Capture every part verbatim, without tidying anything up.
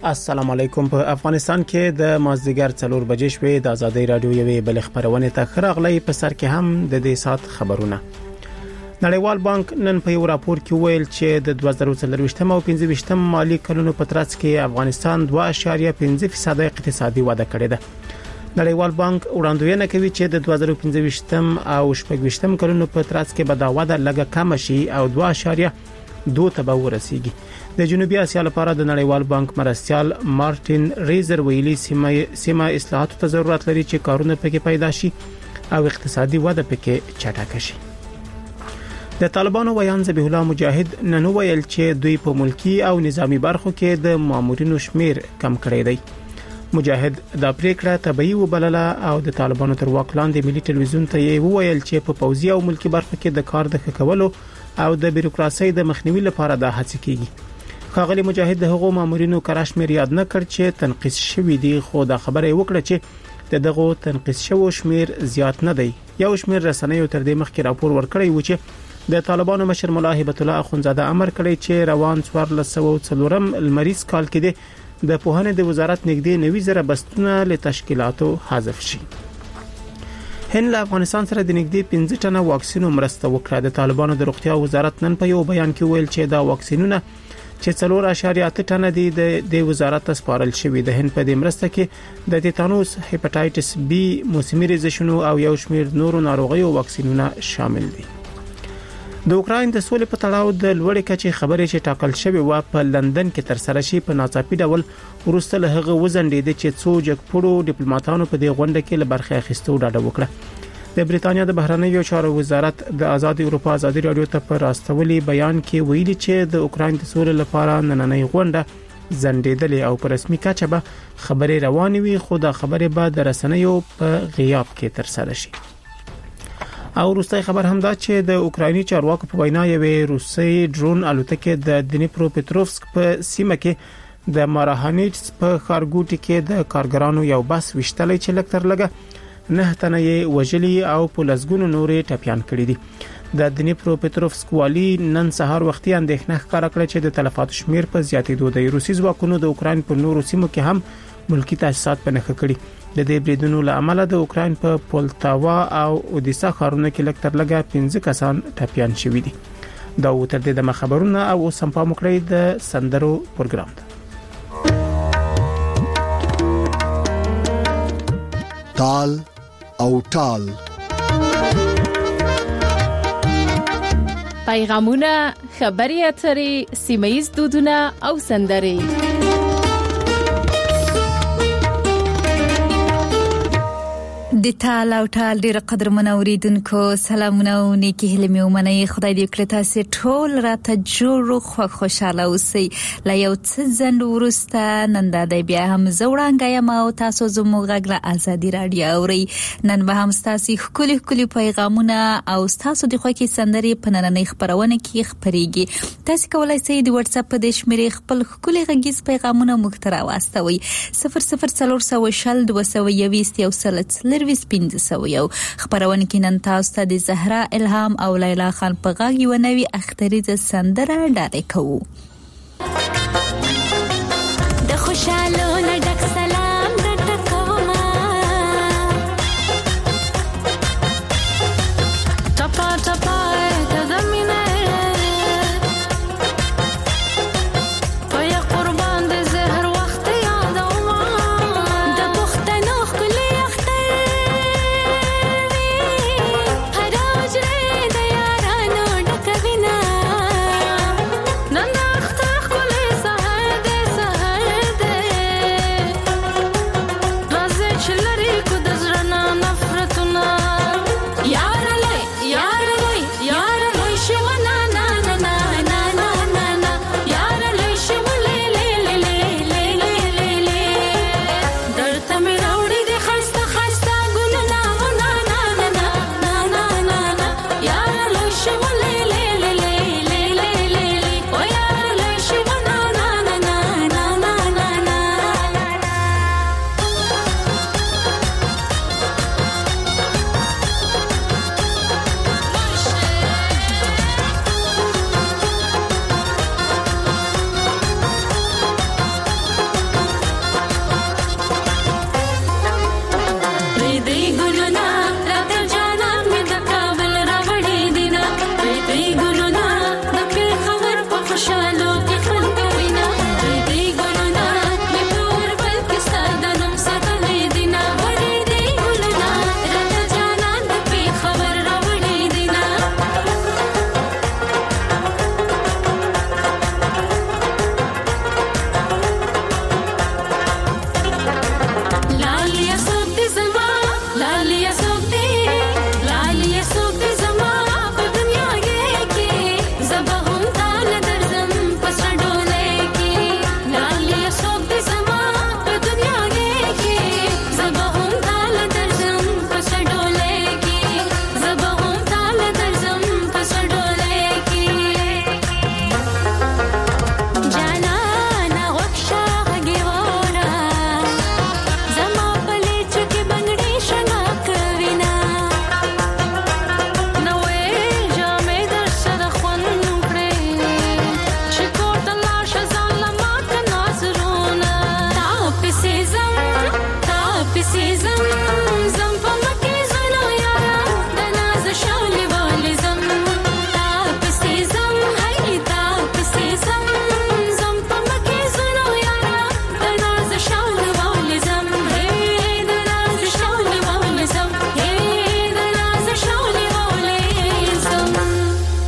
السلام علیکم. په افغانستان کې د مازدیګر څلور بجې شوې د آزادۍ رادیو یوې بل خبرونه ته خراغلی په سر کې هم د دې سات خبرونه. نړیوال بانک نن په یو راپور کې ویل چې د دوه زره څلرويشتم او پنځه ویشتم مالی کلونو په ترڅ کې افغانستان دوه اعشاریه پنځه فیصد اقتصادي وده کړې ده. نړیوال بانک وړاندوینه کوي چې د دوه زره پنځه ویشتم او شپږ ویشتم کلونو په ترڅ کې به دا وده لږه کم شي او دوه اعشاریه دوه ته به ورسیږي. د جنوبي اسیا لپاره د نړیوال بانک مرستيال مارټین ریزر ویلي سیمه سیمه اصلاحاتو ته ضرورت لري چې کارونه پکې پیدا شي او اقتصادي وده پکې چټک شي. د طالبانو ویان ذبیح الله مجاهد نن ویل چې دوی په ملکی او نظامی برخو کې د مامورینو شمیر کم کړی دی. مجاهد دا پریکړه طبيعي وبلله او د طالبانو تر واک لاندې ملي ټلویزیون ته یې ویل چې په پوځي او ملکی برخو کې د کار د ښکولو او د بیروکراسي د مخنیوي لپاره د هڅې کیږي. خاغلی مجاهد د هغو مامورینو کراش مې یاد نه کړ چې تنقیس شوی دی، خو دا خبره وکړه چې د دغه تنقیس شوی شمیر زیات نه دی. یو شمیر رسنیو تر دې مخکې راپور ورکړی و چې د طالبانو مشر مولا هبت الله اخونزاده امر کړی چې روان څوارلس سوه څلورم المریض کال کې د پوهنې د وزارت نږدې نوي زره بستونه له تشکیلاتو حذف شي. هند له افغانستان سره د نږدې پنځه ټنه واکسینو مرسته وکړه. د طالبانو د روغتیا وزارت نن په یو بیان کې ویل چې دا واکسینونه چې څلور اعشاریه اته ټنه دي د وزارت سپارل شوی. د هند په دې مرسته کې د تیتانوس، هپاتایټس بی، موسمي ریزشنو او یو شمیر نورو ناروغیو واکسینونه شامل دي. د اوکراین د سولې په تړاو د لوړې کچې خبرې چې ټاکل شوی و په لندن کې تر سره شي په ناڅاپي ډول ورسته له هغه وزندید چې څو جګپړو ډیپلوماټانو په دې غونډه کې له برخه اخیستو ډاډه وکړه. د بریتانیا د بهرنیو چارو وزارت د آزاد اروپا آزادي رادیو ته پر راستولي بیان کې ویلي چې د اوکراین د سولې لپاره نننۍ غونډه زندیدلې او په رسمي کچه به خبرې روانې وي، خو دا خبرې به د رسنیو په غیاب کې تر سره شي. او روسي خبر هم دا چې د اوکرایني چارواکو په وینا یوې روسي ډرون الوتکه د دنیپروپټروفسک په سیمه کې د ماراهانیټس په خارګوټي کې د کارګرانو یو بس وشتلې چې لکتر لګه نه تنه یې وجلی او په لسګونو نورې ټپيان کړی دي. د دنیپروپټروفسک والی نن سهار وختي اندېښنه ښکاره کړې چې د تلفات شمیر په زیاتېدو دی. روسي ځواکونو د اوکراین په نورو سیمو کې هم ملکی تاسیسات په نښه کړي. د دې بریدونو له امله د اوکراین په پولتاوا او اودیسا ښارونو کې لکتر لګه پنځه کسان ټپيان شوي دي. دا وتر د خبرونه او اوس هم په مکړې د سندرو پروګرام ده. تال او ټال پیغامونه، خبري اترې، سیمایي دودونه او سندري. د تال او ټال ډیره قدر منوریدونکو سلامونه او نیکی هیله مې ومنئ. خدای دې وکړي تاسو ټول راته جوړ خو خوشاله اوسئ. لا یو څه ځند ورسته نن د بیا هم زوړانګه یم او تاسو زموږ غږ له آزادي رادیو اورئ. نن به هم تاسو خولي خولي پیغامونه او تاسو د خوکي سندري په نننۍ خبرونه کې خبريږي. تاسو کولای شئ د واتس اپ په د شمیرې خپل خولي غږیز پیغامونه مخترا واستوي. صفر صفر څلور سوه شل دوه سوه یوویشت یو سلت لرویس پنځه سوه یو. خبرونه کې نن تاسو ته د زهرا الهام او لیلا خان په غږ یو نوي اختریزه سندره ډالې کوو. د خوشاله نه ډک سلام درته کومه ټپا ټپا د زمینه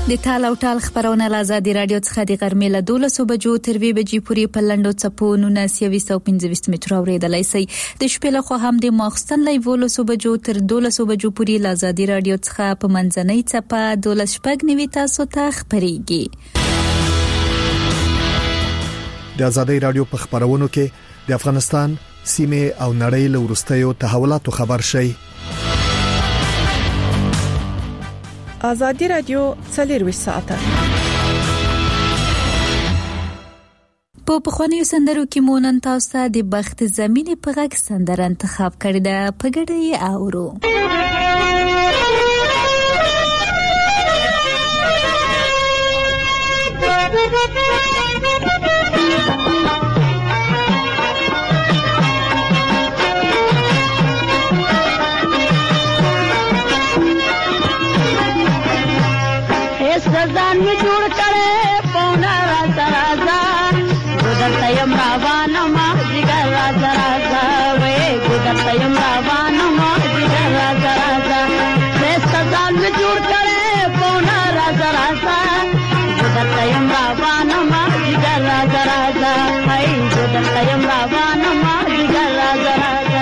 د ټال او ټال خبرونه له آزادي رادیو څخه د غرمې له دولسو بجو تر وی بجې پورې په لنډو څپو نولس او پنځه متره اورېدلای شئ. د شپې له خوا هم د ماخستن له دولسو بجو تر دولسو بجو پورې له آزادي رادیو څخه په منځنۍ څپه دولس شپږ نوي تاسو ته خبريږي. د آزادي رادیو په خبرونو کې د افغانستان سیمه او نړۍ له ورستیو تحولاتو خبر شئ. آزادی رادیو څلور ساعته په پخوانیو سندرو کې مونږ تاسو ته د بخت زمینه په غږ سندره انتخاب کړې ده، په ګډه یې اورو. ځان می جوړ کړې پونا راځه راځه ګودر تیم روان ما جګر راځه راځه وې ګودر تیم روان ما جګر راځه راځه ځان می جوړ کړې پونا راځه راځه ګودر تیم روان ما جګر راځه راځه هاي ګودر تیم روان ما جګر راځه راځه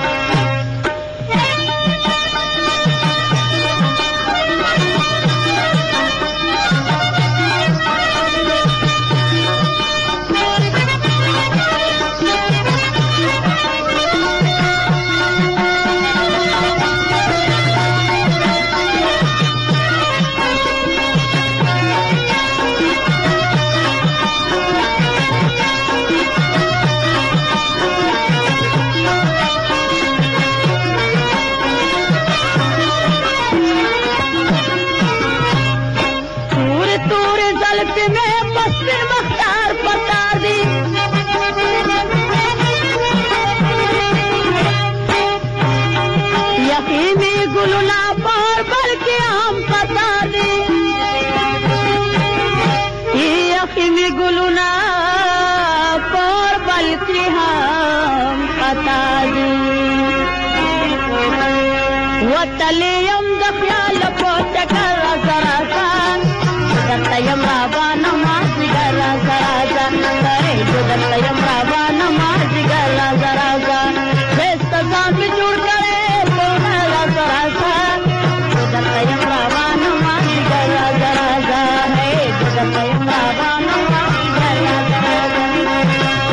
وتليم دخيال بوتك الرزرزان دخيم رابانا ما زغر رزرزان فريد دخيم رابانا ما زغر رزرزان بستزان بجور کرے بونا رزرزان دخيم رابانا ما زغر رزرزان دخيم رابانا ما زغر رزرزان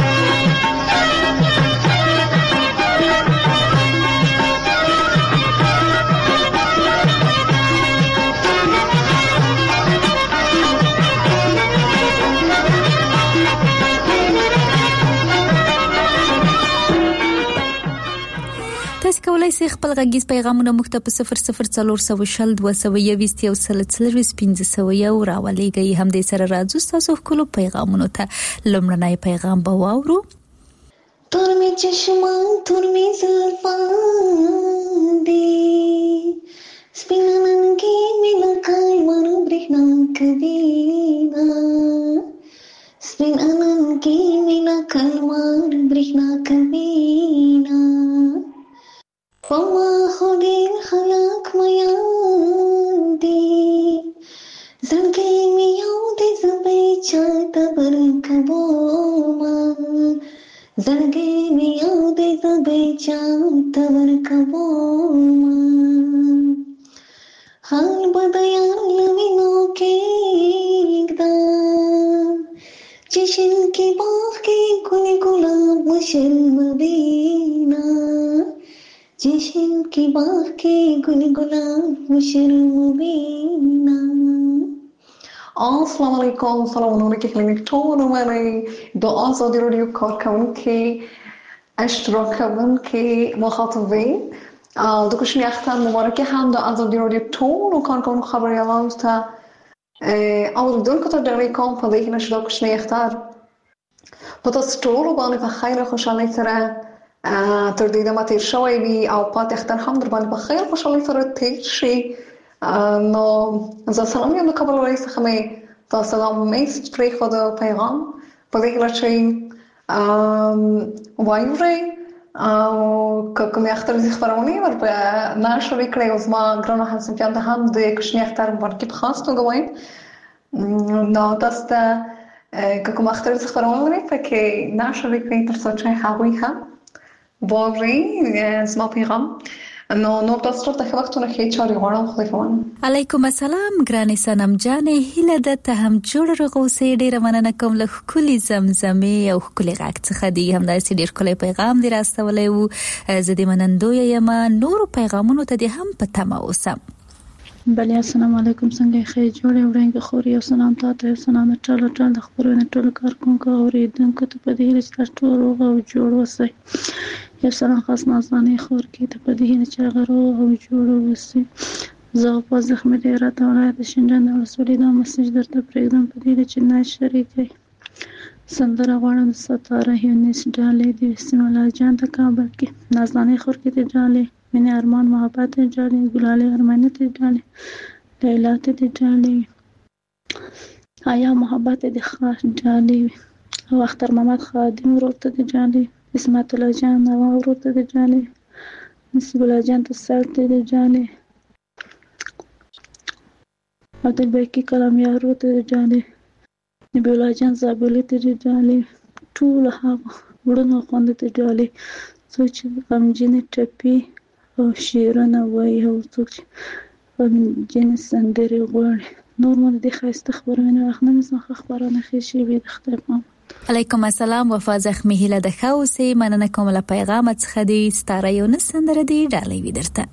کولای شئ خپل غږیز پیغامونه موږ ته په صفر صفر څلور سوه شل دوه سوه یوویشت یو سل څلوېښت پنځه سوه یو راولېږئ. همدې سره راځو ستاسو ښکلو پیغامونو ته. لومړنی پیغام به واورو. تور می چشمان تور می زلفان دی سپینا ننگی می لکای مانو برخنا کبینا سپینا ننگی می لکای مانو برخنا کبینا فما خودی خلاق میادی زنگی میادی زبی چاہتا برکبوما زنگی میادی زبی چاہتا برکبوما حال بدیان لوینو کے اقدام چشن کی باغ کی گل گلاب مشرم بینا جشن کی باغ کی گل گلاب مشرم بینا. السلام علیکم، سلام علیکم ټول منی د آزادی رادیو کارکونکي اشتراکونکي مخاطبین د کوچنی اختر مبارکه هم د آزادی رادیو ټول کارکونکو خبریالانو ته اوریدونکو ته ډیره کوم په دې کې نشو د کوچنی اختر په تاسو ټول باندې په خیر او خوشحالۍ سره تر دې دمه تیر شوی وي او پاتې اختر هم در باندې په خیر خوشحالۍ سره تیر شي. نو زه سلام یم د کابل ولایت څخه مې تاسو ته میسج پرېښود پیغام په دې کې چې وایورئ او که کومې اختر دې خپرونې ور په نشر کړې او زما ګرانو همصنفیانو ته هم د کوچني اختر مبارکي په خاص توګه وایم. No, dasta go go machtar sa choránri fe ke náisiúla féidir sa tre chahuicha bórí smapíram no no dasta د خلکتونه کې چاري غوړم خلیفون. علیکم السلام ګرانې سنم جانې هله د ته هم جوړ رغوسې ډیره مننه کوم له کلی زمزمې او کلی غاک څخه دی هم داسې ډیر کلی پیغام دی راستولې وو زه دې منندوی یم نور پیغامونو ته دې هم پته ما اوسم. بله السلام علیکم څنګه خیر جوړ وړاندې خوري او سلام تاسو ته سلام ټول ټول د خبرونه ټول کارکونکو اوریدونکو ته په دې چې تاسو روغ او جوړ وسئ. یو سلام خاص نازانه خور کې ته په دې چې غرو او جوړ وسئ. زه په زخم دې راته ولایت شینجان د ولسوالۍ د مسج درته پرېږدم په دې چې نه شریکي سندره غواړم ستاره هینس ډالې د بسم الله جان د کابل کې نازانه خور کې ته ډالې من ارمان محبت جالی گلالی ارمانت جالی لیلات جالی آیا محبت دی خاص جالی او اختر محمد خادم روت دی جالی اسمت الله جان نوا روت دی جالی نسب الله جان تسالت دی جالی عبدالباقی کلامیار روت دی جالی نبی الله جان زابلیت دی جالی طول ها ورنو خوند دی جالی سوچ غمجن ټپی او شیرونه وای او څوک چې جن سندري غواړي نور مون دي خاصه خبرونه اخنه مزه خبرونه خشي به اختیار. علیکم السلام وفا زخمی هله د خوسې مننه کوم له پیغام څخه دی ستاره یو نسندره دی ډالۍ ودرته.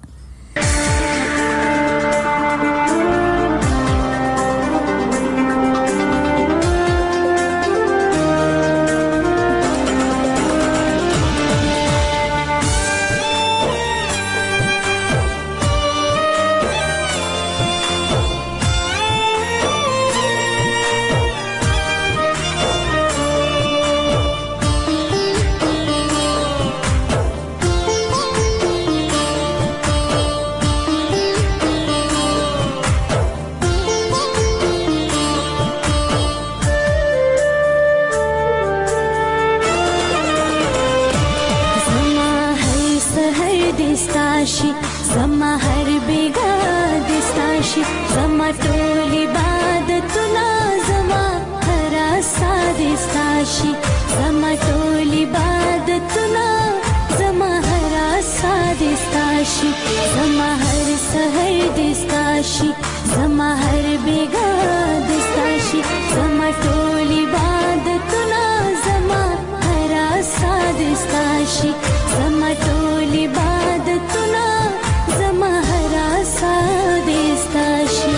زما هر بیگا دستاشی زما ټول عبادتونه زما هر سادستاشی زما ټول عبادتونه زما هر سادستاشی زما هر سحر دستاشی زما هر بیگا دستاشی زما ټول عبادتونه زما هر سادستاشی زما ټول عبادتونه زما هر سادستاشی.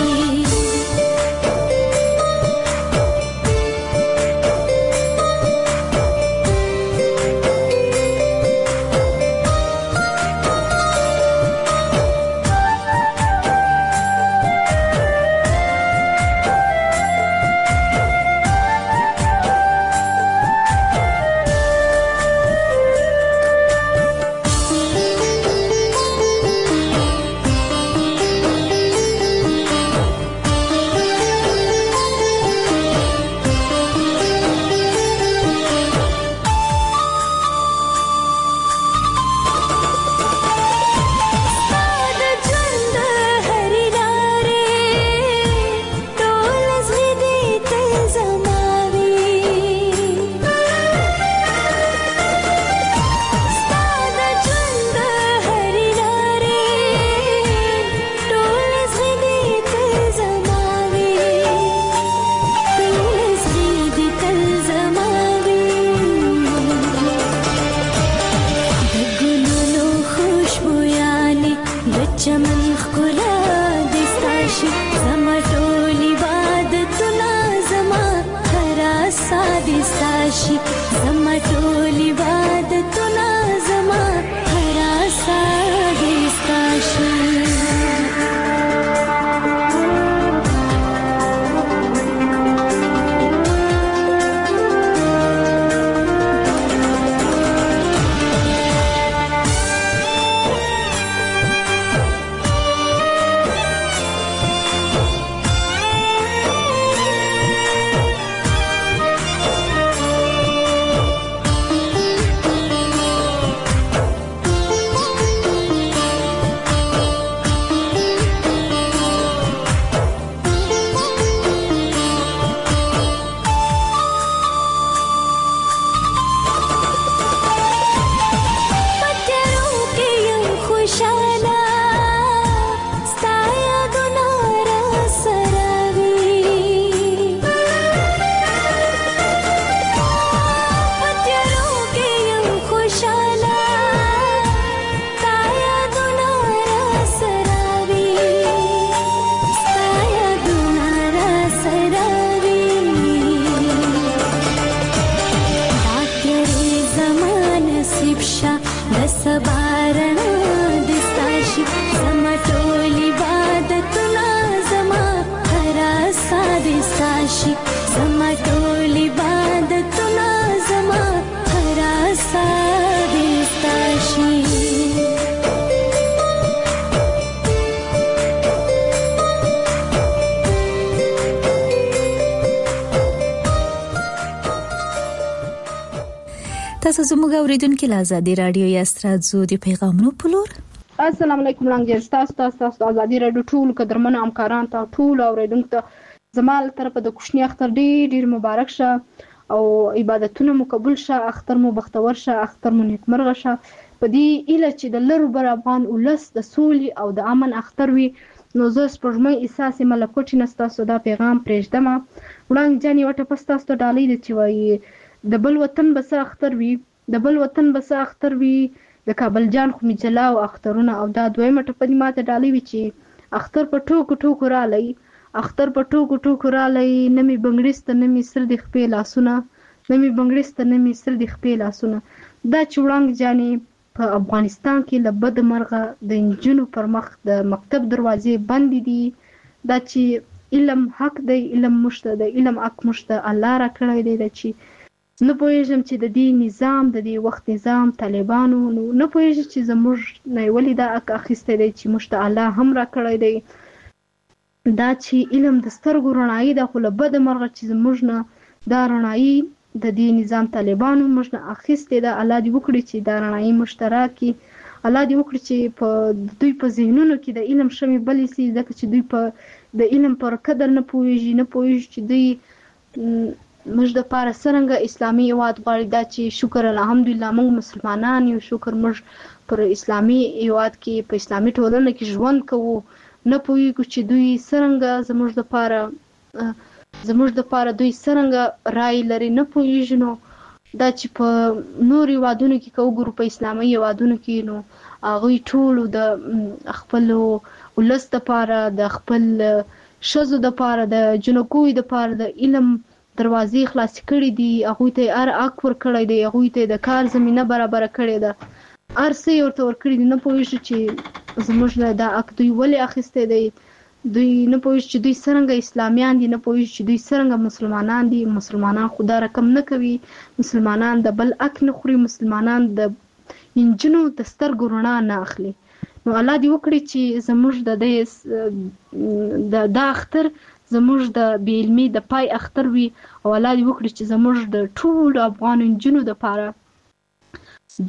شي زما ټول عبادتونه زما هر ساده ستا شي تاسو زموږ اوریدونکو له آزادي رادیو یا ستاسو د پیغامونو په لور السلام علیکم لنګ تاسو تاسو تاسو آزادي رادیو ټول قدرمن همکاران ته ټول اوریدونکو ته زمال طرف د کوشنی اختر ډیر ډیر مبارک شه او عبادتونه مو قبول شه اختر مو بختور شه اختر مو نیکمرغه شه په دې اله چې د لرو بر افغان ولس د سولې او د امن اختر وي نو زه سپوږمۍ احساس ملکوټی نستا سودا پیغام پرېږدم وړاندې جاني وټه پستاستو ډالۍ د چې وایي د بل وطن بس اختر وي د بل وطن بس اختر وي د کابل جان خو می جلاو اخترونه او دا دویمه ټپدی ماته ډالۍ وی چې اختر په ټوکو ټوکو را لای اختر په ټوکو ټوکو را لای نمی بنگړیست نمی سر د خپل لاسونه نمی بنگړیست نمی سر د خپل لاسونه دا چوړنګ جاني په افغانستان کې لبد مرغه د انجنونو پر مخ د مکتب دروازې بند دي دا چې علم حق دی علم مشته دی علم حق مشته الله را کړی دی چې نه پوهیږم چې د دې نظام د دې وخت نظام طالبانو نه پوهیږي چې زموږ نه ولې دا اخیسته دی چې مشته الله هم را کړی دی دا چې علم د سترګو رڼایي د خو له بد مرغه چې زموږ نه دا رڼایي د دې نظام طالبانو موږ نه اخیسته ده الله دې وکړي چې دا رڼایي مشترکي الله دې وکړي چې په دوی په ذهنونو کې د علم شمه بلې سي ځکه چې دوی په د علم پر قدر نه پوهیږي نه پوهیږي چې دوی موږ د پاره څنګه اسلامي هیواد غواړي دا چې شکر الحمدلله موږ مسلمانان یو شکر موږ پر اسلامي هیواد کې په اسلامي ټولنه کې ژوند کوو نه پوهیږو چې دوی څنګه زموږ د پاره زموږ د پاره دوی څنګه رائے لري نه پوهیږو نو دا چې په نور هیوادونو کې کو ګورو په اسلامي هیوادونو کې نو هغه ټول د خپل ولست د پاره د خپل شزو د پاره د جنکوي د پاره د علم دروازې خلاص کړې دي هغه ته ار اکور کړی دی هغه ته د کار زمينه برابر کړې ده ارسه ورته ور کړی نه پوهیږي چې زموږ له دا اک دوی ولې اخیسته دی دوی نه پوهیږي چې دوی څنګه اسلامیان دي نه پوهیږي چې دوی څنګه مسلمانان دي مسلمانان خدا رقم نه کوي مسلمانان د بل اک نه خوري مسلمانان د انجنو د سترګو رڼا نه اخلي نو الله دې وکړي چې زموږ د دې د دا اختر زموږ د بیلمی د پای اختر وي او الله دې وکړي چې زموږ د ټول افغان جنونو د پاره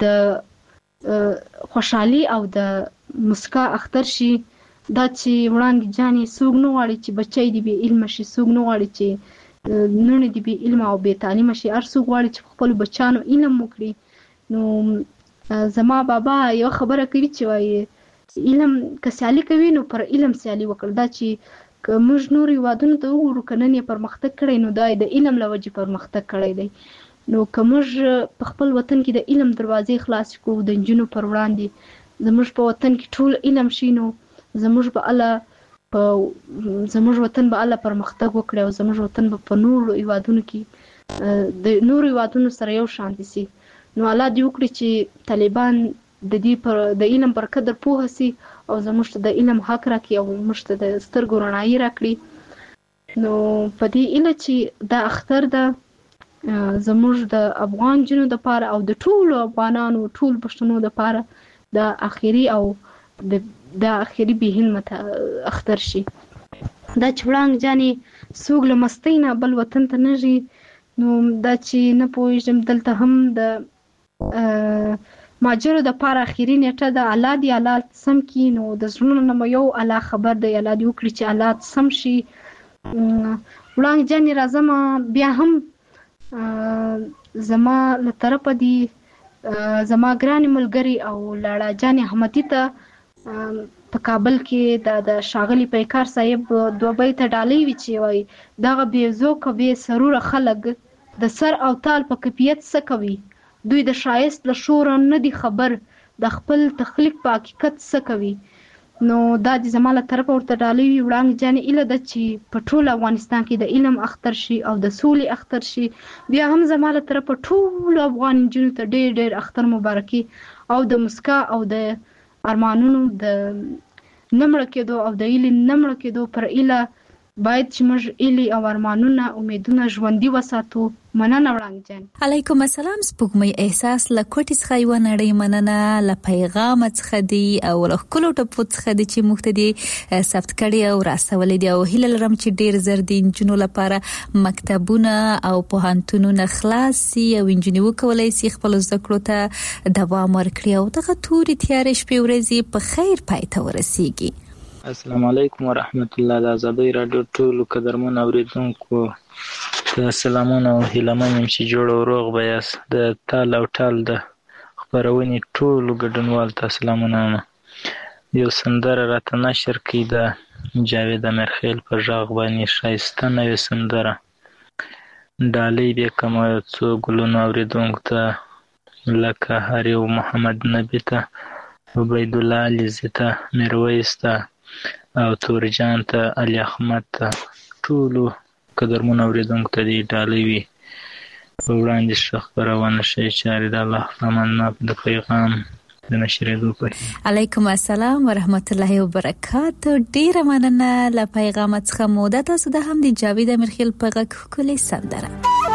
د خوشحالي او د مسکا اختر شي دا چې وړاندې جاني سوګ نه غواړي چې بچي دې به علم شي سوګ نه غواړي چې نن دې به علم او به تعلیم شي ار سوګ غواړي چې خپل بچانو علم وکړي نو زما بابا یو خبره کوي چې وایي علم کسالي کوي نو پر علم سیالي وکړه دا چې که موږ نور هیوادونو ته وګورو که نن یې پرمختګ کړی نو دا د علم له وجې پرمختګ کړی دی نو که موږ په خپل وطن کې د علم دروازې خلاص کړو د نجونو پر وړاندې زموږ په وطن کې ټول علم شي نو زموږ به الله په زموږ وطن به الله پرمختګ وکړي او زموږ وطن به په نورو هیوادونو کې د نورو هیوادونو سره یو شان دي سي نو الله دې وکړي چې طالبان د دې پر د علم پر قدر پوه سي او زموږ ته د علم حق راکړي او موږ ته د سترګو رڼایي راکړي نو په دې اله چې دا اختر ده زموږ د افغان جنو د پاره او د ټولو افغانانو ټول پښتنو د پاره د اخیری او د د اخیری به اختر شي دا چوړانګ جاني سوګ له مستینا بل وطن ته نږي نو دا چې نه پوهیږم دلته هم د ماجرو د پاره اخیری نیټه د الله دی الله سم کی نو د زړونو نه یو الله خبر دی الله دی وکړي چې الله سم شي وړاندې جاني راځم بیا هم زما له طرفه دی زما ګران ملګری او لاړه جاني احمدی ته په کابل کې د شاغلی پیکار صاحب دوبۍ ته ډالۍ وی چې وای دغه بیزو کوي سرور خلک د سر او تال په کیفیت څه کوي دوی د شایست له شور نه دي خبر د خپل تخلیق په حقیقت څه کوي نو دا د زماله طرف ورته ډالۍ وړاندې جاني اله د چې په ټول افغانستان کې د علم اختر شي او د سولې اختر شي بیا هم زماله طرف ټول افغان جنو ته ډېر ډېر اختر مبارکي او د مسکا او د ارمانونو د نمړ کېدو او د علم نمړ کېدو پر اله باید چې موږ ایلی او ارمانونه امیدونه ژوندۍ وساتو. مننه وړاندې جان. علیکم السلام. سپوږمۍ احساس له کوټې څخه یو نړۍ مننه له پیغام څخه دی او له کلو ټپو څخه دی چې موږ ته دی ثبت کړي او راسولې دی او هیله لرم چې ډیر زر د انجونو لپاره مکتبونه او پوهنتونونه خلاص سي او انجونی وکولای سي خپل زده کړو ته دوام ورکړي او دغه توري تیارې شپې ورځې په خیر پای ته ورسیږي. السلام علیکم ورحمت الله. د آزادۍ رادیو ټولو قدرمن اوریدونکو ته سلامونه او هیله منم چې جوړ او روغ به یاست. د تال او ټال د خپرونې ټولو ګډونوال ته سلامونه. یو سندره راته نشر کړي د جاوید امرخیل په غږ باندې ښایسته نوې سندره ډالۍ بې کمه یو څو ګلونو اوریدونکو ته لکه هریو محمد نبي ته عبیدالله علیزي ته میرویس ته او تورجان ته علي احمد ته ټولو قدرمن اوریدونکو ته دې ډالۍ وي. په وړاندې ښه خپرونه شي چارې د الله په امان د پیغام د نشریدو کوي. علیکم السلام ورحمت الله وبرکاتو. ډیره مننه له پیغام څخه مو د تاسو د هم د جاوید امرخیل په غږ ښکلې سندره.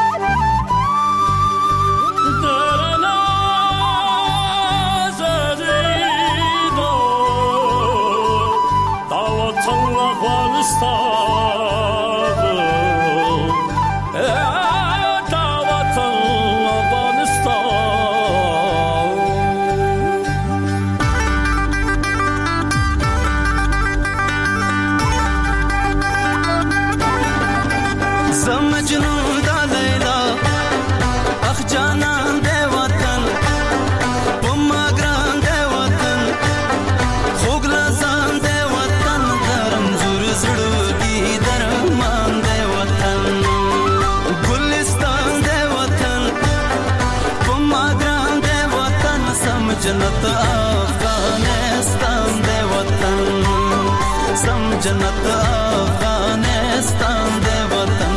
जन्नत अफगानिस्तान दे वतन, सम जन्नत अफगानिस्तान दे वतन।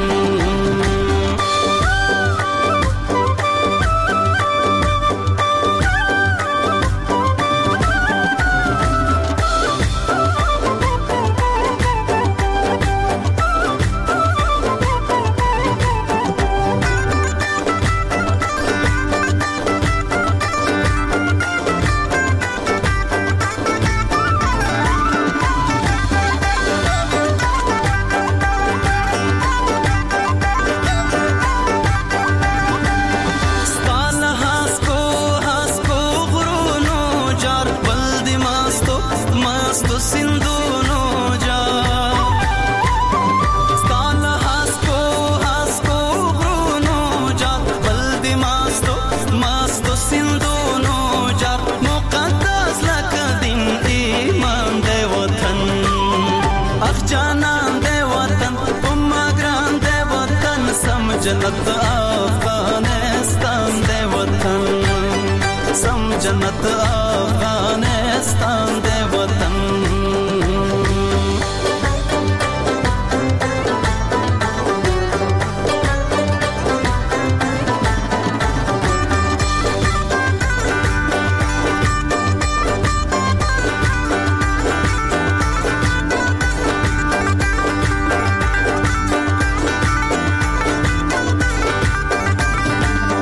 जन्नत अफगानिस्तान दे वतन, सम जन्नत अफगानिस्तान दे वतन।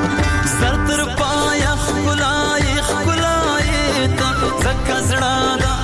زکه زړه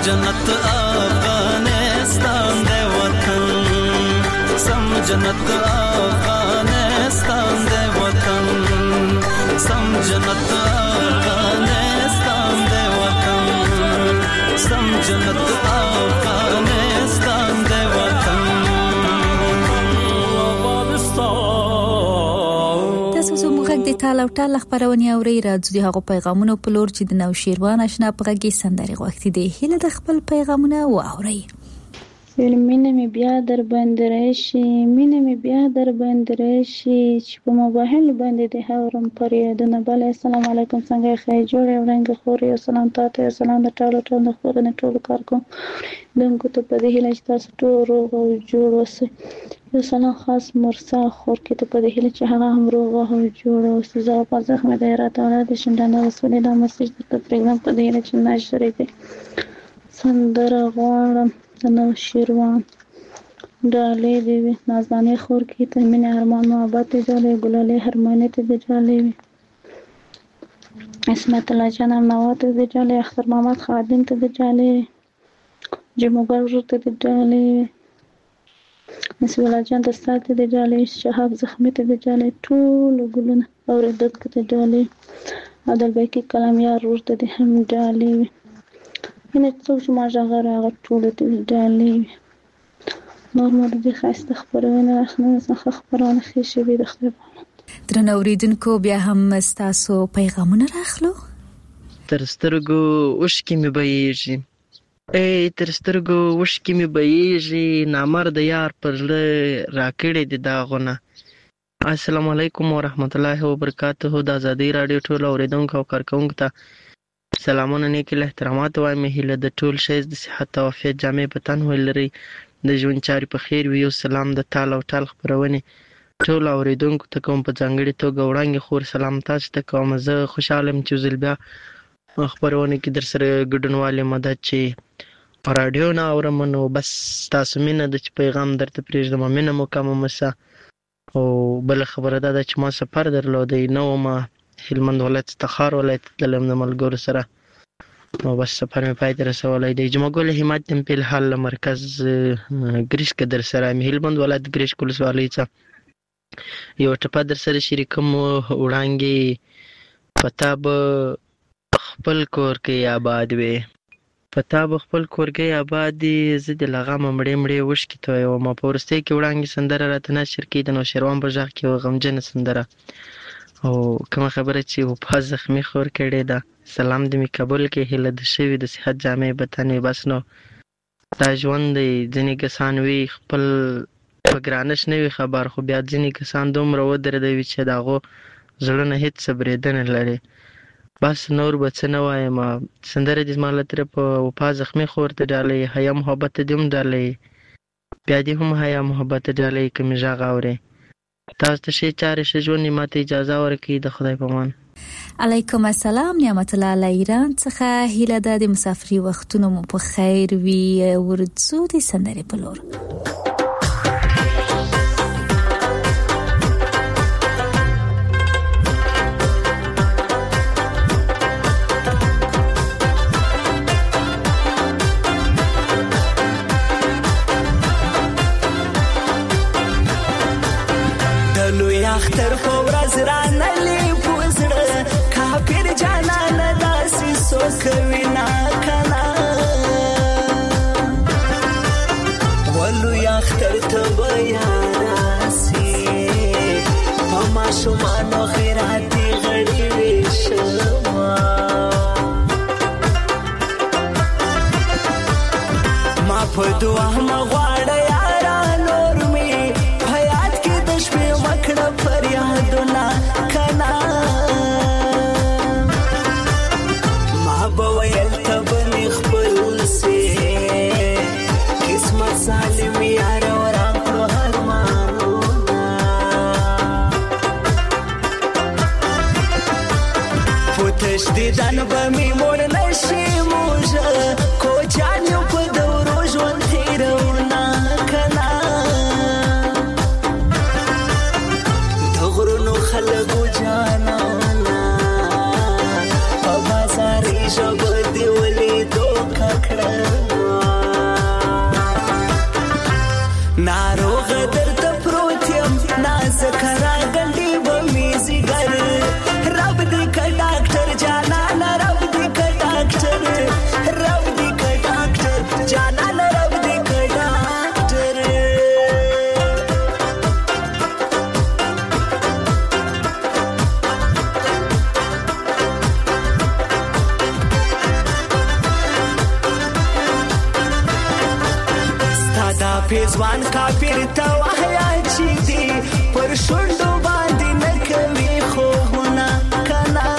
جنت افغانستان دی وطن سم جنت افغانستان دی وطن سم جنت افغانستان دی وطن سم جنت افغانستان دی وطن تاسو زموږ د ټال او ټال خبرونه اوري راځي د هغو پیغامونو په لور چې د نو شیروان آشنا پغږی سندري غوښتي دي هله د خپل پیغامونه واوري مینه می بیا در باندې راشي مینه می بیا در باندې راشي چې په موبایل باندې د هورم پر یادونه بل السلام علیکم څنګه ښه جوړ یو رنګ خوري السلام تاسو السلام د ټالو ټالو خورنه ټولو کار کوم دغه ته په دې هله چې تاسو ټول روغ او جوړ اوسئ یو سلام خاص مرسا خور کې ته په دې هله چې هغه هم روغ او جوړ اوسئ زه په ځخمه د راته د شندانه وسولې د مسج د پروګرام په دې هله چې نشری دي سندره غواړم د نو شیروان ډالې دی نازانه خور کې ته مینه ارمان محبت ډالې ګلالې هرمانه ته ډالې اسمت الله جان نوات ته ډالې اختر محمد خادم ته ډالې جمعګر ورته ډالې نسب الله جان د ساتي د ډالې شهاب زخمی ته ډالې ټول ګلونه اوریدل کته ډالې عادل بیکی کلام یار ورته هم ډالې اینه څو چې ما ژغه راغ ټول ته ډالې نور مور دې خاصه خبرونه اخنه څخه خبرونه خې شوی د خپل درنه اوریدونکو بیا هم تاسو پیغامونه راخلو تر سترګو اوښکې مې بهیږي ای تر سترګو اوښکې مې بهیږي نامرد یار پر زړه راکړې دي داغونه السلام علیکم ورحمت الله وبرکاته د ازادي رادیو ټول اوریدونکو او کارکونکو ته سلامونه نیک احترامات وایم هله د ټول شیز د صحت او عافیت جامع په تن ولري د ژوند چاري په خیر وي او سلام د ټال او ټال خبرونه ټول اوریدونکو ته کوم په ځانګړي توګه وړاندې خور سلام تاسو ته کوم زه خوشاله یم چې زلبیا خبرونه کې در سره ګډونواله مدد چې رادیو نه اورم نو بس تاسو مینه د پیغام درته پریږدم مینه مو کوم مسا او بل خبره ده چې ما سفر درلودې نو ما هلمند ولایت تخار ولایت د لمن ملګرو سره نو بس سفر مې پای ته رسولای دی جمعګل همت تم په حال مرکز ګریش کې در سره مې هلمند ولایت ګریش کول سوالې څه یو ټپه در سره شریکم وړانګي پتا به خپل کور کې آباد وي پتا به خپل کور کې آباد دي زه د لغم مړې مړې وښ کې ته یو ما پورسته کې وړانګي سندره راته نشر کې د نو شروان په ځخ کې غمجن سندره او کوم خبره چې په زخمی خور کړي دا سلام دې می قبول کې هله د شوی د صحت جامع بتنې بس نو دا ژوند ځینې کسان وی خپل پګرانش نه وی خبر خو بیا ځینې کسان دومره ودر دی چې داغو زړه نه هیڅ صبرېدنه لري بس نور بچ نه وایم سندره دې مال تر په په زخمی خور ته ډالې حیا محبت دې هم ډالې بیا دې هم حیا محبت ډالې کوم ژغ اوري تاسو ته شي چارې شجونی ماته اجازه ورکړي د خدای په امان علیکم السلام نعمت الله علی ایران څخه هیله ده د مسافرۍ وختونو مو په خیر وي ورځو د سندرې په لور اختر فورز رانلی پوزړه کافر جانان داسې سوکوي نا کنا ولو اختر ته بیا راسي ما شومانو خیراتي غړي وشما ما په دعا ما غواړه یارا نور می حیات کې د شپې مکړه فریادونه کنا ما به ویل ته بنې خپل سي قسمت سالم یار وران کړو هرمانونه پوتش دې ځان به می مور نشي موجه کوچان یو په دورو ژوند تیرونه کنا دغرونو خلګو جانانا په بازار ژبه دی ولې دوکه کړه ځوان کافر ته وحیا چې دی پر شونډو باندې نه کوي خوبونه کنا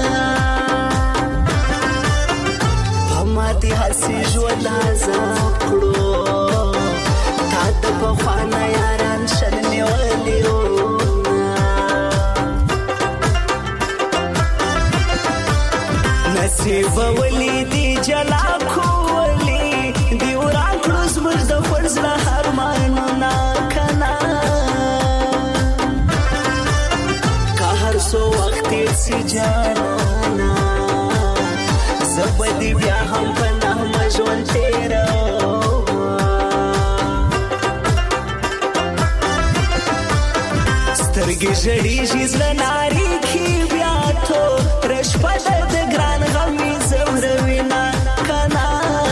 په ماتې هسې ژوند عذاب کړو تا د پخوانه یاران شل نیولي نصیب ولی دی جلا کولی دی وران کړو زموږ د فرض له ارمانونه کنا که هر څو وخت تېر سي جانانه زه به دې بیا هم په نغمه ژوند تېروم سترګې ژړېږي زړه نارېږي بیا توره شپه ده د ګران غم مې ځوروینه کنه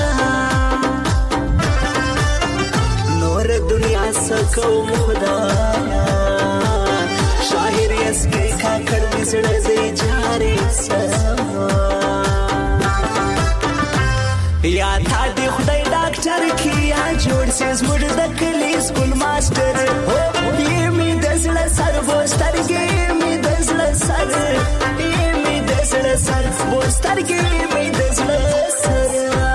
نور دنیا څه کوم خدایا شاعر یسکې کاکړ مې زړه دی جارې سما یا تا دې خدای ډاکټر کې یا جوړ سي زموږ د کلي سکول ماسټر یې مې د زړه سر بوسترګې مې د زړه سر یې مې د زړه سر بوسترګې مې د زړه سر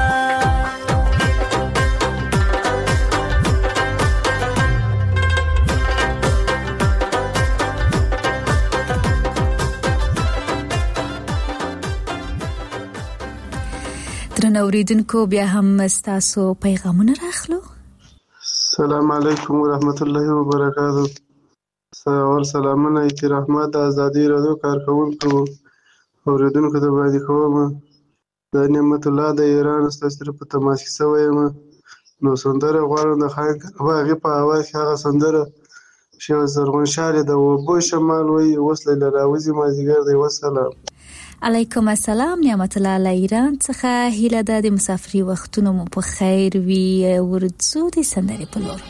درنو اوریدونکو بیا هم ستاسو پیغامونه راخلو. السلام علیکم ورحمت الله وبرکاتہ. اول سلامونه اترحمت د ازادي رادیو کارکونکو اوریدونکو ته باندې کوم. د نعمت الله د ایران ستاسو په تماس کې سویم نو سندره غواړم د خان هغه په اواز هغه سندره شو زرغون شارې د وبو شمال وی وصله لراوزي مازیګر دی. وسلام علیکم السلام. نعمت الله له ایران څخه هیله ده د مسافرۍ وختونو مو په خیر وي. ورځو د سندرې په لور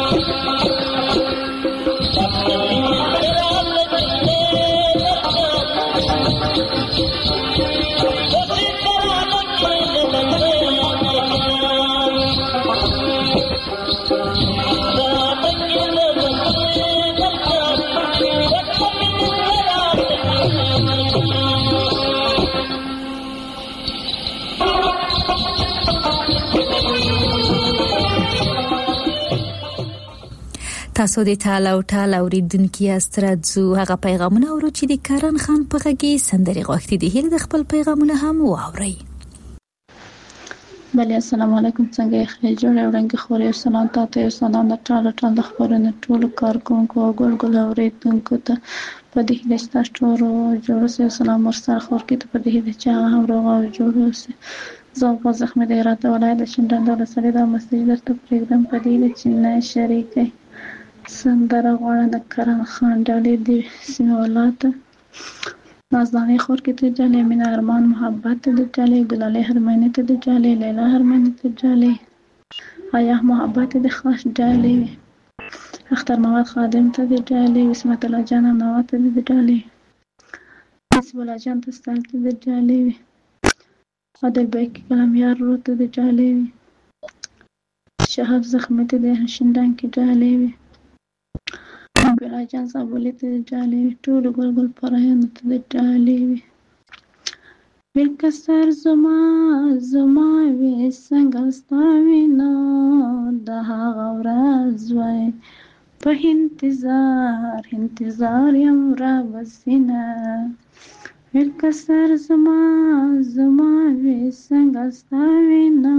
تاسو د تعالی او تعالی اوریدونکو استرادزو هغه پیغامونه اورو چې د کرن خان په غږی سندري غوښتي دي هله د خپل پیغامونه هم واوري. بله السلام علیکم څنګه یې خیر جوړ اورنګ خوري سلام تاسو یو سلام د ټاله ټاله خبرونه ټول کارکونکو او ګل ګل اوریدونکو ته په دې هیله تاسو ټول جوړ سه سلام ورسره خور کې ته په دې هیله چې هغه روغ او جوړ سه زه په زخم دې راته ولایت شندان د سړي د مسجد درته پرېږدم په دې چې نه شریکه سندره غواړه د کرن خان ډالې دی سیمه ولاته نازدانه خور کې ته جالې مینا ارمان محبت ته جالې ګلالې هرمنه ته جالې لیلا هرمنه ته جالې آیا محبت د خاص جالې اختر مواد خادم ته جالې اسمت الله جان نوات ته جالې اسم الله جان ته ستل ته جالې عادل بیک کلام یار رو ته جالې شهاب زخمت د شندان کې جالې بلا جان صابولې ته جالې ټول ګل ګل پرهن ته جالې بالکسر زما زما وې څنګه ستاوي نو د هغه ورځ وای په انتظار انتظار یم را بسینه بالکسر زما زما وې څنګه ستاوي نو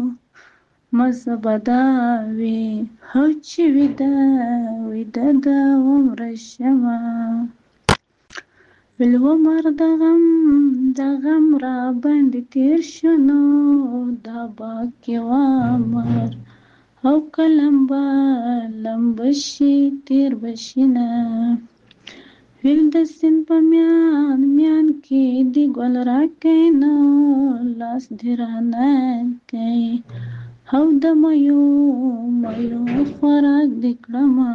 مزبداوي هو چې ودا ودا د عمر شمه بل عمر د غم د غم را باندې تیر شنو دا باکي وامر او کلم با لمبشي تیر بشینه ویل د سین په میان میان کې دی ګل راکې نو لاس درانه کوي او د مایو مایو خوراک د کړما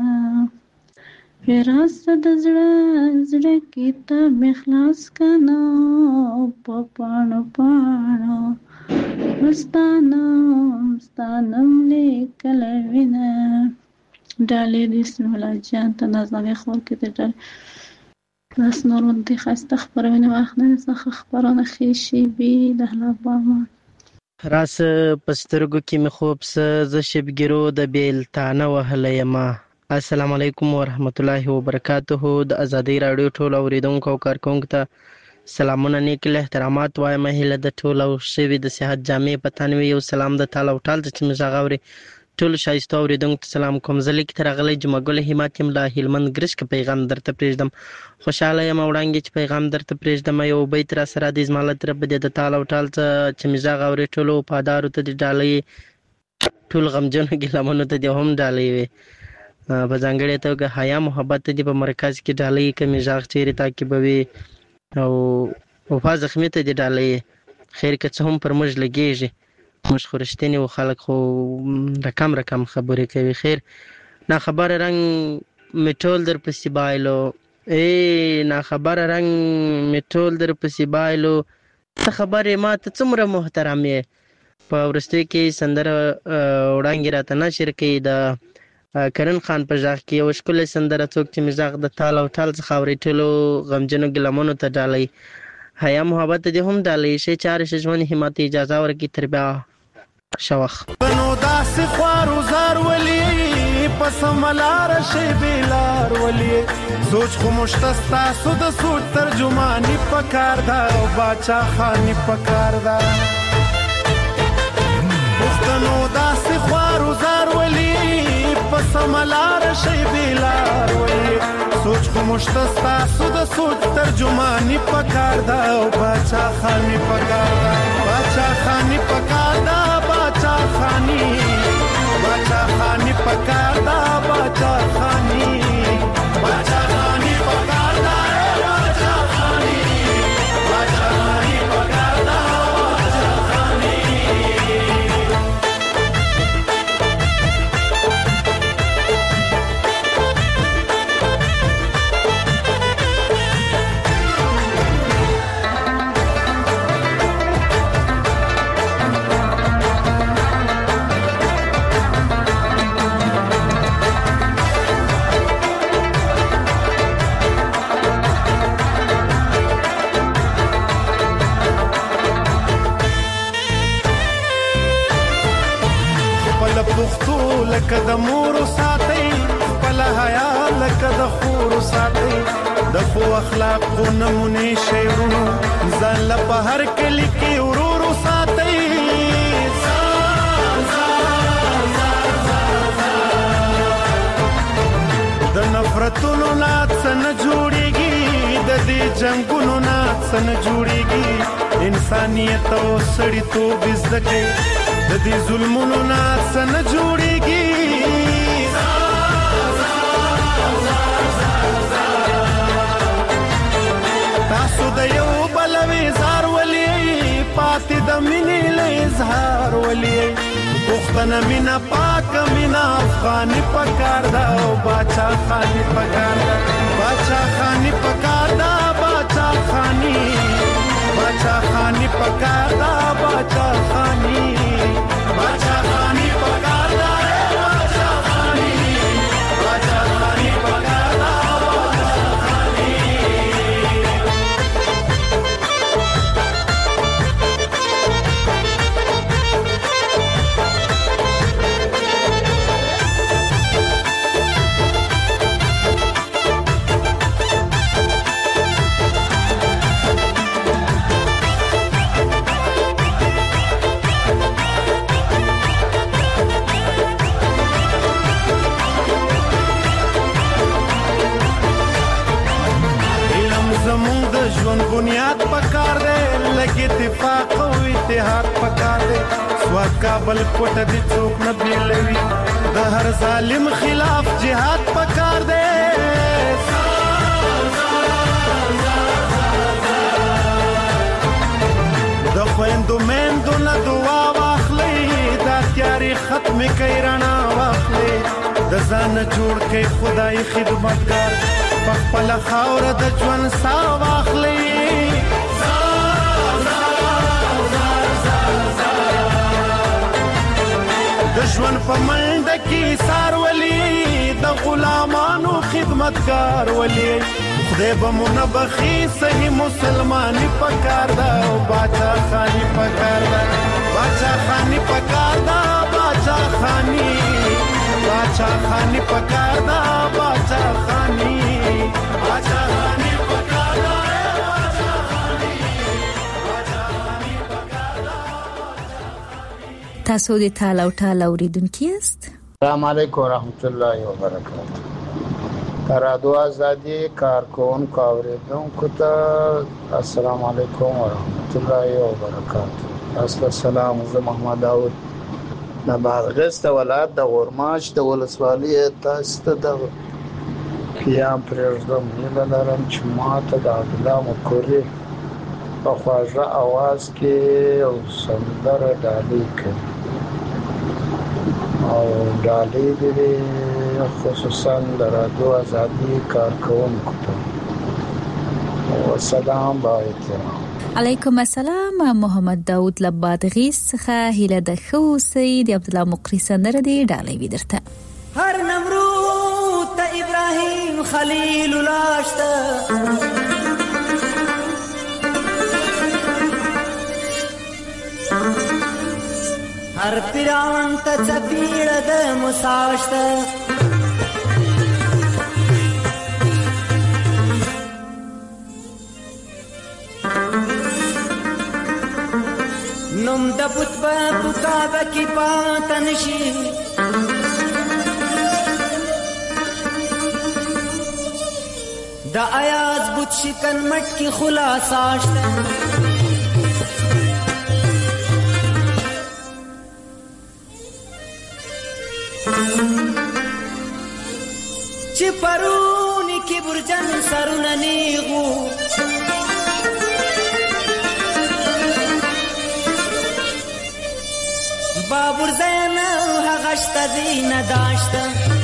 وراثت د زړه زړه کتاب مخلاص کنه په پانو پانو مستانه مستانم لیکل وینا ډالې د اسم الله جان ته نازنې خور کې ته ډالې ناس نور د خسته خبرونه واخنه څخه خبرونه خېشي بي د هلاباما راس پسترګو کې مې خوب سه ز شبګرو د بیلتانه وهله یما. السلام علیکم ورحمت الله وبرکاته. د ازادي رادیو ټول اوریدونکو او کارکونکو ته سلامونه نیک له احترامات وایم. هله د ټول او شوی د صحت جامع پتانوي یو سلام د تعالی او تعالی چې مزغاوري ټول شایسته اوریدونکو ته سلام کوم. زلیک تر غلې جمعګل هماتیم لا هلمند ګرشک پیغام درته پرېږدم. خوشاله یم وړاندې چې پیغام درته پرېږدم. یو بیت را سره د زمالت رب د تعالی او تعالی چې مزغاوري ټول پادارو ته د ډالې ټول غمجن ګلمنو ته د هم ډالې وي په ځانګړې توګه حیا محبت دې په مرکز کې ډالې کمی ځاغ چیرې تعقیبوي او وفا زخمی ته دې ډالې خیر که څه هم پر موږ لګېږي موږ خو رښتینې و خلک خو رقم رقم خبرې کوي. خیر ناخبره رنګ مې ټول در پسې بایلو ای ناخبره رنګ مې ټول در پسې بایلو ته خبرې ما ته څومره محترم یې. په وروستیو کې سندره وړاندې راته نشر کوي د کرن خان په ژغ کې یو ښکلی سندره څوک چې مې ژغ د تال او ټال څخه اوري ټولو غمجنو ګلمنو ته ډالۍ حیا محبت دې هم ډالۍ شي چارې شه ژوند همت اجازه ورکړي تر بیا شوخ نو داسې خوارو زار ولي پس ملار شي بلار ولي سوچ خو مشتستا سود سوچ ترجمانی پکار دا او باچا خانی پکار دا پښتنو داسې خوارو زار ولي پس ملار شي بلار ولي سوچ خو مشتستا سود سوچ ترجمانی پکار دا او باچا خانی پکار دا باچا خانی پکار دا باچا خانی باچا خانی پکار دا باچا خانی باچا خانی پکار دا باچا خانی باچا خانی پکار دا باچا خانی د مور ساتي خپل حیا لکه د خور ساتي د خو اخلاق کو نمونه شیرونو ځان له په هر کلی کې ورور ساتي د نفرتونو نات سن جوړيږي د دې جنگونو نات سن جوړيږي انسانيت او سړیتوب زده د دې ظلمونو نات سن جوړيږي تاسو د یو بلوي زار ولي پاتې د مینې له اظهار ولي پختنه مینا پاک مینا افغانی پکار دا او باچا خانی پکار دا باچا خانی پکار دا باچا خانی باچا خانی پکار دا باچا خانی باچا خانی پکار دا باچا خانی باچا خانی پکار دا باچا خانی ژوند بنیاد پکار دے لګي اتفاق او اتحاد پکار دے سوا کابل پټ دي څوک نه بیلوي د هر ظالم خلاف جهاد پکار دے د خويندو مېندو نه دعا واخلي دا تیاری ختم کوي رڼا واخلي د ځان جوړ کوي خدای خدمتګار خپل خاور د ژوند سا واخلي د ژوند په منډه کې سار ولي د غلامانو خدمتګار ولي خدای به منبخي صحیح مسلمانې پکار دا او باچا خاني پکار دا باچا خاني پکار دا باچا خاني باچا خاني پکار دا باچا خاني باچا خاني پکار دا باچا خاني باچا خاني پکار دا تاسو د تالاو تالاو ریدونکو است السلام علیکم ورحمت الله وبرکاته رادیو آزادی کارکونکو اوریدونکو ته السلام علیکم ورحمت الله وبرکاته اصل سلام زه محمد داود د بادغیس ولایت د غورماش د ولسوالۍ تاسو ته د پیام پرېږدم هیله لرم چې ماته د عبدالله مکوري په خواږه اواز کې یو سندره ډالۍ کړي او ډالۍ دې خصوصا د رادیو آزادي کارکونکو ته سلام با احترام علیکم السلام محمد داود لبادغیس څخه هیله د خو سید عبد الله مقری سندره دی ډالۍ ودرته هر نمرود ته ابراهیم خلیل لاشته هر پیران ته چپیړه د مساشته نوم د بوت په پکابه کې پاتن شي د آیاز بوت شکن مټ کې خلاصاشته چې پرونی کې برجن سرونه نیغو بابور زین هغه شته دینه داشته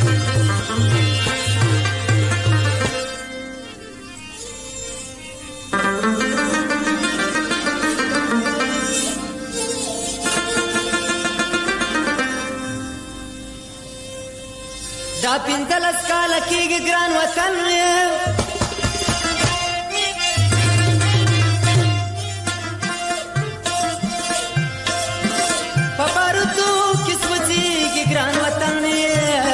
دا پینځلس کاله کېږي ګران وطن په بارودو کې سوځېږي ګران وطن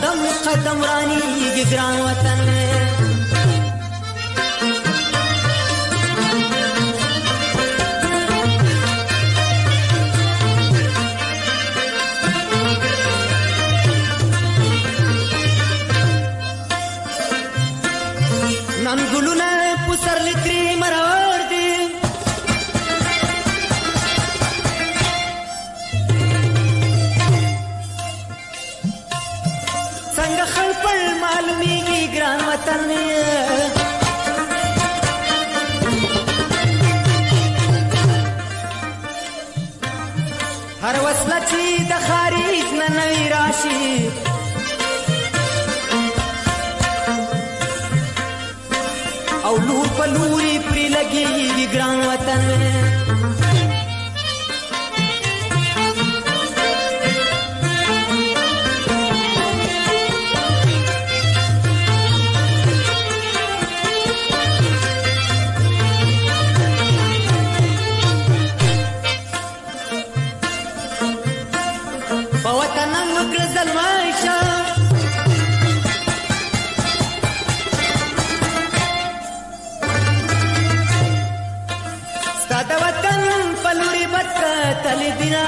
قدم قدم رانیږي ګران وطن نن ګلونه پسر لتري مرور دي څنګه خپل معلومیږي ګران وطن هر وسله چې د خارج نه نوی راشي او لور په لوري پرې لګېږي ګران وطن په وطن وکړه زلمایشه د وطن پلوړي بت تل دینا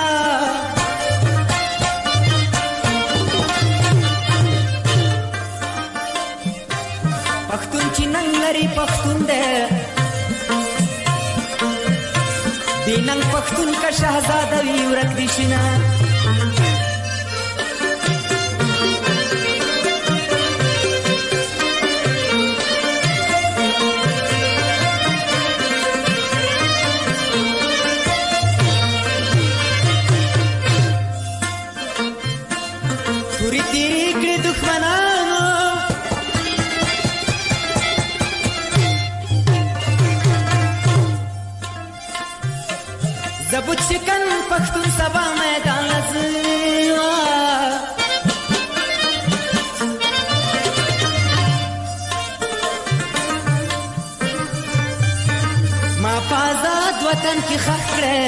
پښتون چې نن لري پښتون دی دیننګ پښتون کا شهزاده وی ورک دي شنه زبوت شکن پښتون سبا میدان لزوا ما پازاد وطن کی خخره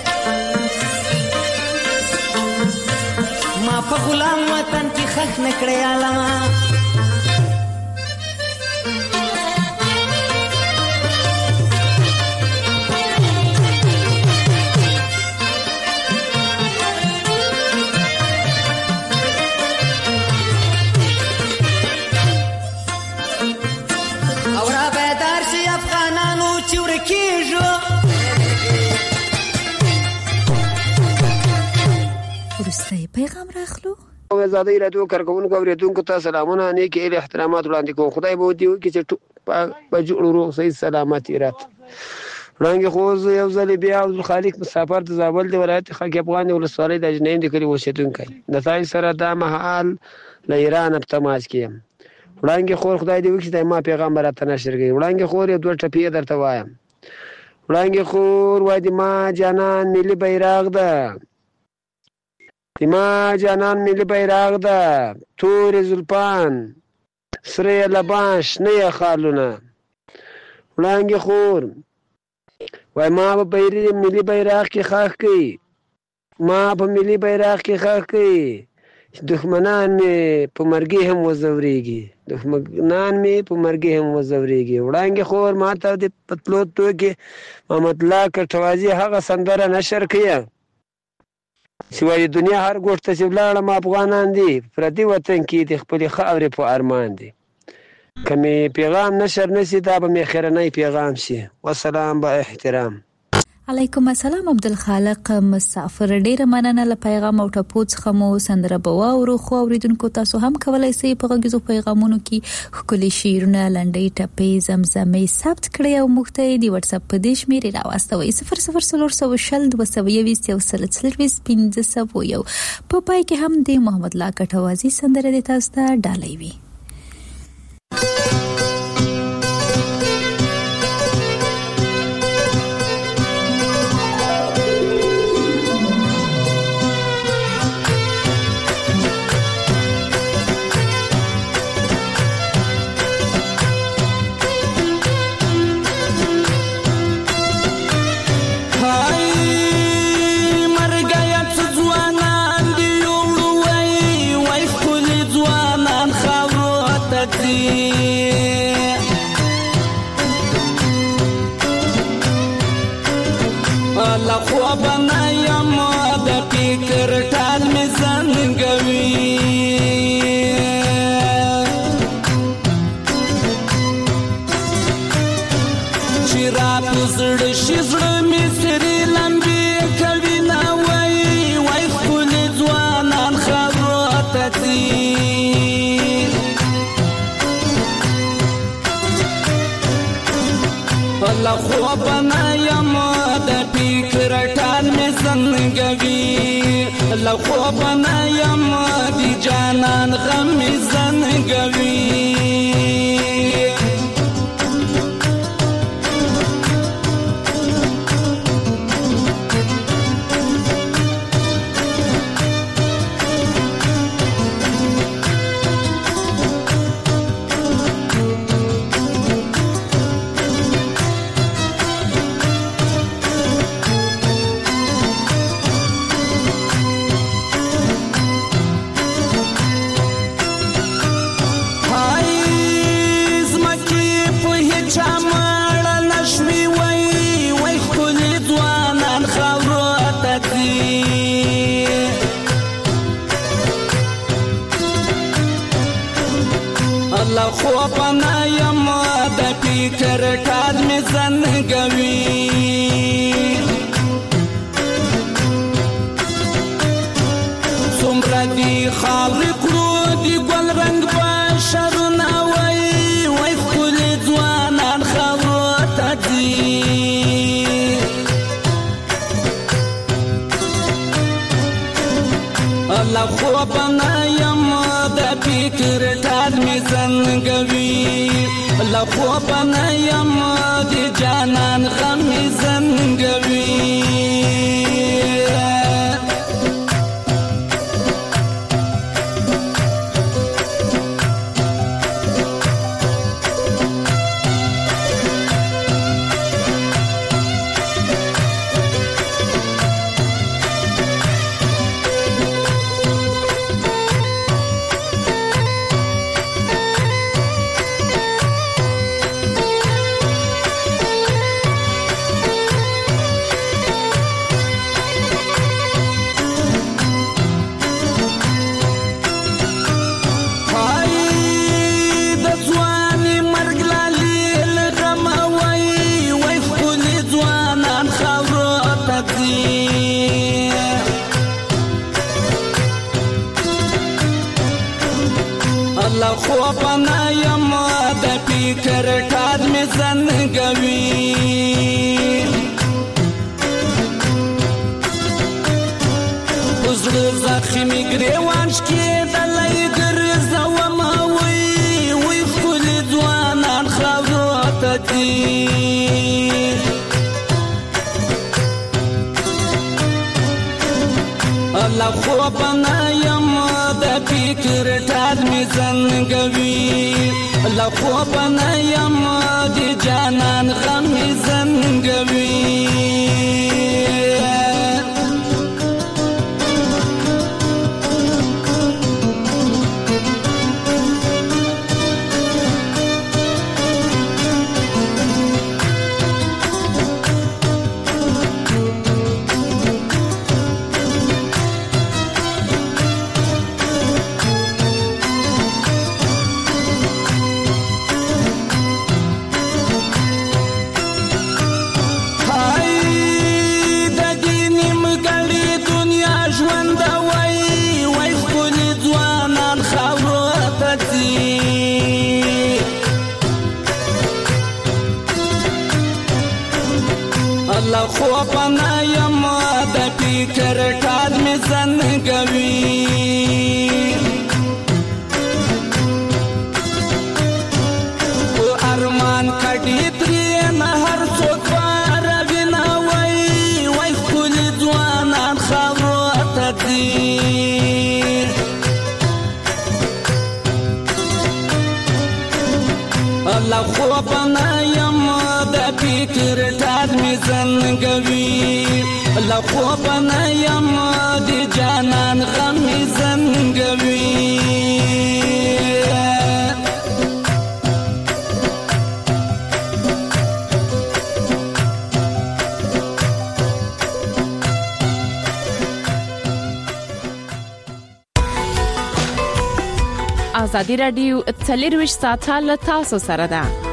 ما په غلام وطن کی خخ نکړې علما ورسته پیغام راخلو او آزادۍ رادیو کارکونکو اوریدونکو ته سلامونه نیک اله احترامات وړاندې کوم خدای به دې وکړي چې په جوړ روغ صحیح سلامت رات وړاندې خو یو ځل بیا عبد الخالق مسافر د زابل د ولایت خاک افغان ولسوالۍ د جنین د کلی اوسیدونکی د تای سره د محل ل ایران په تماس کې وړاندې خو خدای دې وکړي چې ما پیغام راته نشر کړي وړاندې خو یو دوه ټپی درته وایم وړاندې خو وای د ما جانان ملي بیرغ ده ما جانان ملي بیرغ ده تور زلفان سره لبان شنه خالونه وړاندې خور وای ما په بیرغ ملي بیرغ کې خاخ کی ما په ملي بیرغ کې خاخ کی دښمنان می په مرګي هم وزوريږي دښمنان می په مرګي هم وزوريږي وړاندې خور ما ته د پتلو تو کې محمد الله کټوازي هغه سندره نشر کړه سوای دنیا هر ګوټ ته چې ولاړم افغانان دي پردي وطن کې د خپل خاورې په ارمان دي کمه پیغام نشر نشي دا به مخیرنۍ پیغام شي والسلام با احترام علیکم السلام عبدالخالق مسافر ډیر مننه له پیغام او ټپو څخه مو سندره بواورو خو اوریدونکو تاسو هم کولای شئ په غږیزو پیغامونو کې خپل شعرونه لنډۍ ټپې زمزمې ثبت کړئ او موږ ته د واتس اپ په دیش میري راوستوي صفر صفر صفر صفر شل دوه سوه یویشت یو سل څلوېښت پنځه سوه یو په پای کې هم د محمد الله کټوازي سندره د تاسو ته ډالۍ وي مرګیا څ ځوانان دی وړوي وای خپل ځوانان ځي له خوبه نه یم د فکر ټال مې زنګوي چې را په زړه شي زړه مې سرې لمبې کوي نه وایي وای ښکلي ځوانان خاورو ته ځي له خوبه نه یم د فکر ټال مې زنګوي له خوبه نه یم د جانان غم مې زنګوي له خوبه نه یم د فکر ټال مې زنګوي څومره دي خاورې کړو د ګل رنګ بشرونه وایي وای ښکلي ځوانان خاورو ته ځي له خوبه نه یم د فکر ټال مې زنګوي له خوبه نه یم د جانان غم مې زنګوي له خوبه نه یم د فکر ټال مې زنګوي په زړه زخمي ګریوان شکېدلی ګرځومه وایي وای ښکلي ځوانان خاورو ته ځي له خوبه نه یم د فکر ټال مې زنګوي له خوبه نه یم د جانان غم مې زنګوي له خوبه نه یم د فکر ټال مې زنګوي په ارمان کډې ترې نه هر څوک پاروي نه وایي وای ښکلي ځوانان خاورو ته ځي له خوبه نه یم د فکر ټال مې زنګوي له خوبه نه یم د جانان غم مې زنګوي ازادي رادیو څلور ویشت ساعته له تاسو سره ده.